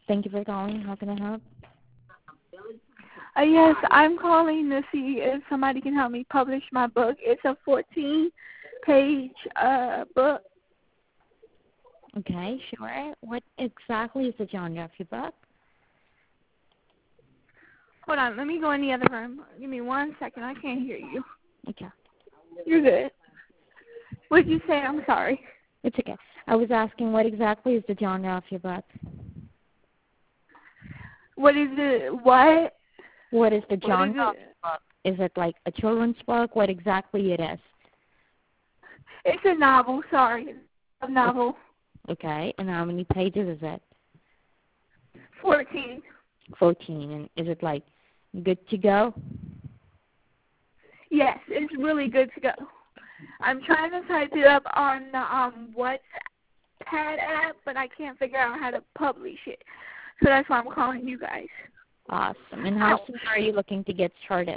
Thank you for calling. How can I help? Yes, I'm calling to see if somebody can help me publish my book. It's a 14-page book. Okay, sure. What exactly is the genre of your book? Hold on, let me go in the other room. Give me 1 second. I can't hear you. Okay. You're good. What did you say? I'm sorry. It's okay. I was asking what exactly is the genre of your book? What is it? What? What is the What genre is of it? your book? Is it like a children's book? What exactly it is? It's a novel, sorry. A novel. Okay, and how many pages is it? 14. 14. And is it like good to go? Yes, it's really good to go. I'm trying to type it up on the Wattpad app, but I can't figure out how to publish it. So that's why I'm calling you guys. Awesome. And how soon are you looking to get started?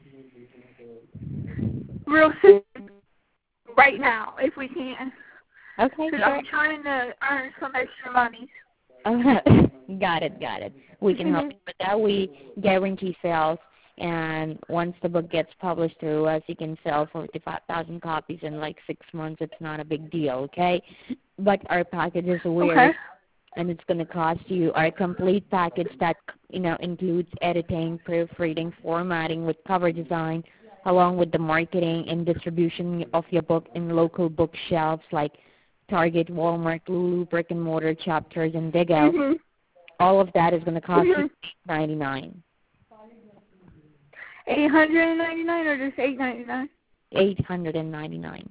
Real soon. Right now, if we can. Okay, Because sure. I'm trying to earn some extra money. Got it. We can help you with that. We guarantee sales, and once the book gets published through us, you can sell 45,000 copies in like 6 months. It's not a big deal, okay? But our package is weird, Okay. and it's going to cost you our complete package that, includes editing, proofreading, formatting with cover design, along with the marketing and distribution of your book in local bookshelves like Target, Walmart, Lulu, Brick and Mortar, Chapters, and Dig Out. Mm-hmm. All of that is going to cost you $8.99. $899 or just $8.99? $899.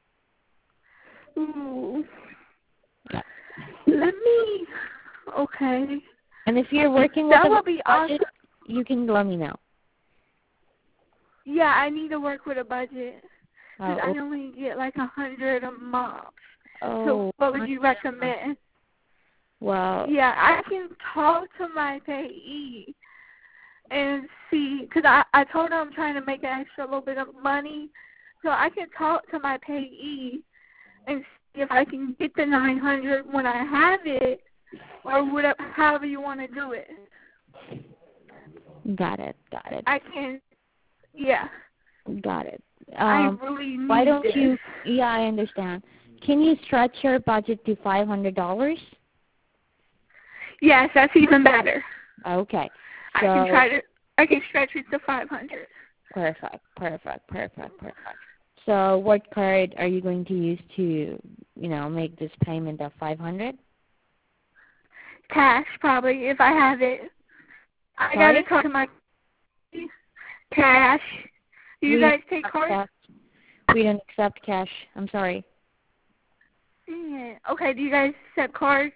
Ooh. Yeah. Let me. Okay. And if you're working with That a would be budget, awesome. you can let me know. Yeah, I need to work with a budget. Because I Oh, only get like 100 a month. So oh, what would you recommend? well, Yeah, I can talk to my payee and see, because I told her I'm trying to make an extra little bit of money, so I can talk to my payee and see if I can get the 900 when I have it, or whatever, however you want to do it. got it. I can, yeah. Got it. I really need Why don't this. you? Yeah, I understand. Can you stretch your budget to $500? Yes, that's even better. Okay. So I can stretch it to 500. Perfect. So what card are you going to use to, make this payment of $500? Cash, probably, if I have it. I got Sorry? to talk to my cash. Do you guys take cards? Cash. We don't accept cash. I'm sorry. Yeah. Okay, do you guys accept cards?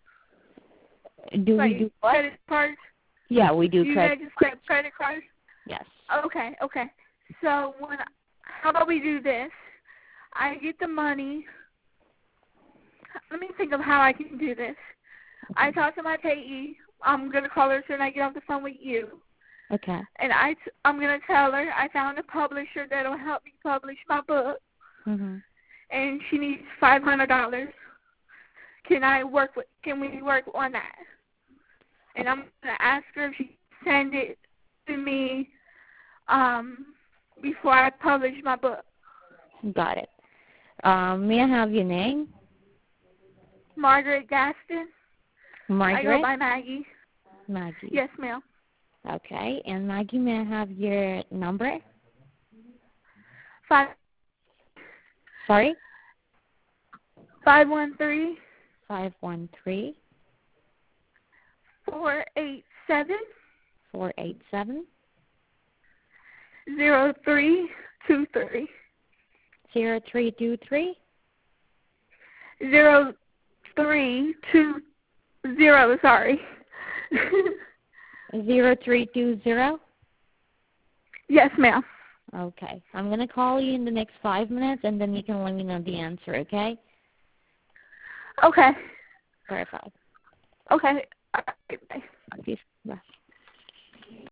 Do we do what? Credit cards? Yeah, we do credit. You guys accept credit cards? Yes. Okay. So how about we do this? I get the money. Let me think of how I can do this. I talk to my payee. I'm going to call her as soon as I get off the phone with you. Okay. And I'm going to tell her I found a publisher that will help me publish my book. Mm-hmm. And she needs $500. Can we work on that? And I'm going to ask her if she can send it to me before I publish my book. Got it. May I have your name? Margaret Gaston. Margaret? I go by Maggie. Maggie. Yes, ma'am. Okay. And Maggie, may I have your number? Sorry? 513. 513. 487. 487. 0323. 0323. 0320. Sorry. 0320? Yes, ma'am. Okay. I'm going to call you in the next 5 minutes, and then you can let me know the answer, okay? Okay. Perfect. Okay. Bye. Peace. Bye.